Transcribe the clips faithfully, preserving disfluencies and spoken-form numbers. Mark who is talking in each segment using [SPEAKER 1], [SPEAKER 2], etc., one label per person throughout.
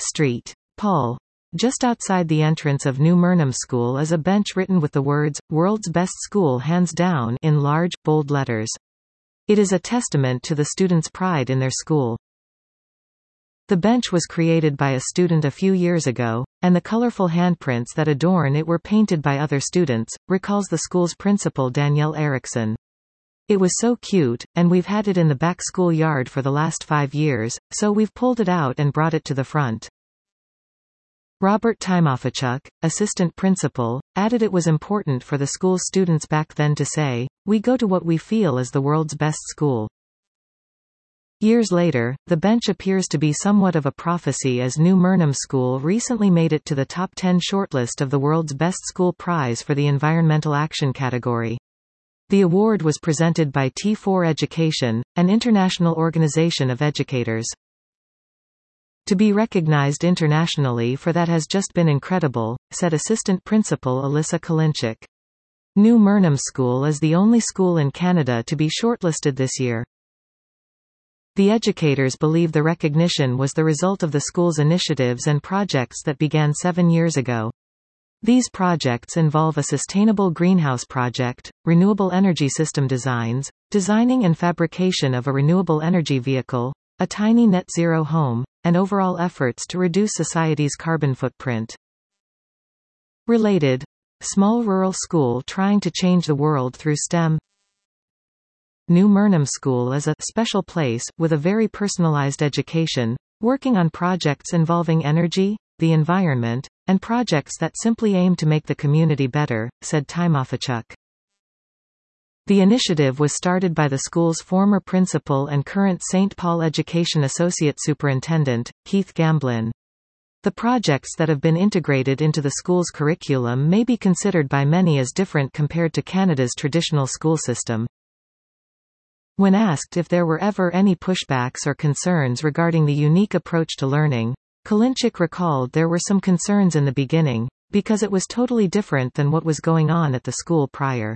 [SPEAKER 1] Street. Paul. Just outside the entrance of New Murnham School is a bench written with the words, "World's Best School Hands Down" in large, bold letters. It is a testament to the students' pride in their school. The bench was created by a student a few years ago, and the colorful handprints that adorn it were painted by other students, recalls the school's principal Danielle Erickson. It was so cute, and we've had it in the back schoolyard for the last five years, so we've pulled it out and brought it to the front. Robert Timofeychuk, assistant principal, added it was important for the school's students back then to say, "We go to what we feel is the world's best school." Years later, the bench appears to be somewhat of a prophecy as New Murnham School recently made it to the top ten shortlist of the World's Best School Prize for the Environmental Action category. The award was presented by T four Education, an international organization of educators. "To be recognized internationally for that has just been incredible," said Assistant Principal Alyssa Kalinchik. New Murnham School is the only school in Canada to be shortlisted this year. The educators believe the recognition was the result of the school's initiatives and projects that began seven years ago. These projects involve a sustainable greenhouse project, renewable energy system designs, designing and fabrication of a renewable energy vehicle, a tiny net-zero home, and overall efforts to reduce society's carbon footprint. Related. Small rural school trying to change the world through STEM. New Murnham School is a special place, with a very personalized education, working on projects involving energy, the environment, and projects that simply aim to make the community better, said Timofeychuk. The initiative was started by the school's former principal and current Saint Paul Education Associate Superintendent, Keith Gamblin. The projects that have been integrated into the school's curriculum may be considered by many as different compared to Canada's traditional school system. When asked if there were ever any pushbacks or concerns regarding the unique approach to learning, Kalinchik recalled there were some concerns in the beginning, because it was totally different than what was going on at the school prior.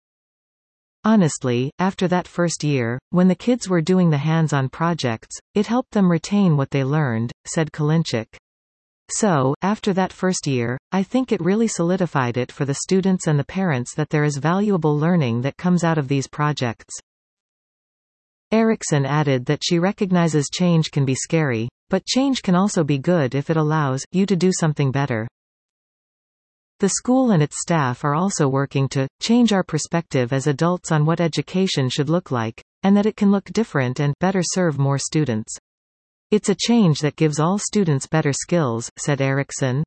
[SPEAKER 1] Honestly, after that first year, when the kids were doing the hands-on projects, it helped them retain what they learned, said Kalinchik. So, after that first year, I think it really solidified it for the students and the parents that there is valuable learning that comes out of these projects. Erickson added that she recognizes change can be scary, but change can also be good if it allows you to do something better. The school and its staff are also working to change our perspective as adults on what education should look like, and that it can look different and better serve more students. It's a change that gives all students better skills, said Erickson.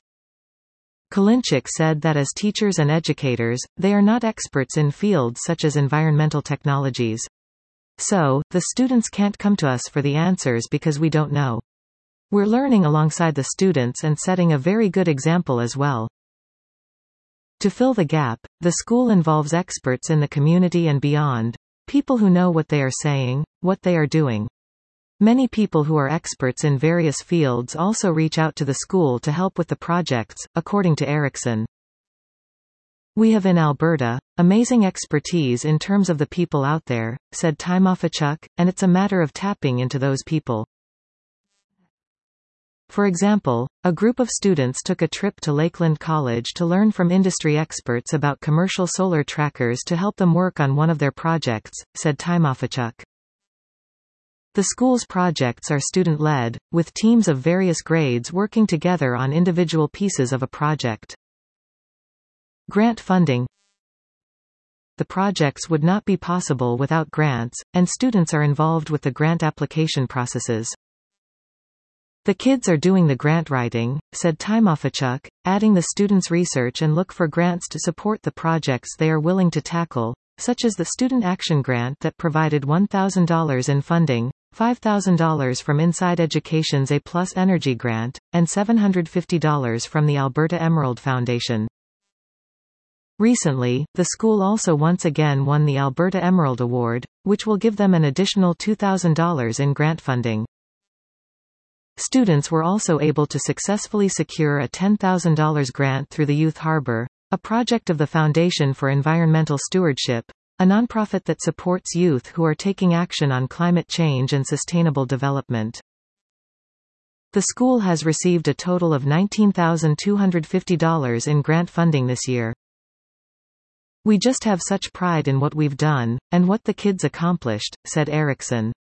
[SPEAKER 1] Kalinchik said that as teachers and educators, they are not experts in fields such as environmental technologies. So, the students can't come to us for the answers because we don't know. We're learning alongside the students and setting a very good example as well. To fill the gap, the school involves experts in the community and beyond, people who know what they are saying, what they are doing. Many people who are experts in various fields also reach out to the school to help with the projects, according to Erickson. We have in Alberta, amazing expertise in terms of the people out there, said Timofeychuk, and it's a matter of tapping into those people. For example, a group of students took a trip to Lakeland College to learn from industry experts about commercial solar trackers to help them work on one of their projects, said Timofeychuk. The school's projects are student-led, with teams of various grades working together on individual pieces of a project. Grant funding. The projects would not be possible without grants, and students are involved with the grant application processes. The kids are doing the grant writing, said Timofeychuk, adding the students research and look for grants to support the projects they are willing to tackle, such as the Student Action Grant that provided one thousand dollars in funding, five thousand dollars from Inside Education's A Plus Energy Grant, and seven hundred fifty dollars from the Alberta Emerald Foundation. Recently, the school also once again won the Alberta Emerald Award, which will give them an additional two thousand dollars in grant funding. Students were also able to successfully secure a ten thousand dollars grant through the Youth Harbor, a project of the Foundation for Environmental Stewardship, a nonprofit that supports youth who are taking action on climate change and sustainable development. The school has received a total of nineteen thousand two hundred fifty dollars in grant funding this year. "We just have such pride in what we've done, and what the kids accomplished," said Erickson.